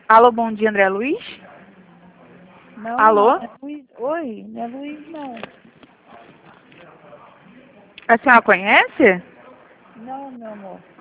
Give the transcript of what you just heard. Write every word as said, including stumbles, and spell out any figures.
Alô, bom dia, André Luiz? Não, Alô? não é Luiz. Oi, não é Luiz, não. A senhora conhece? Não, meu amor.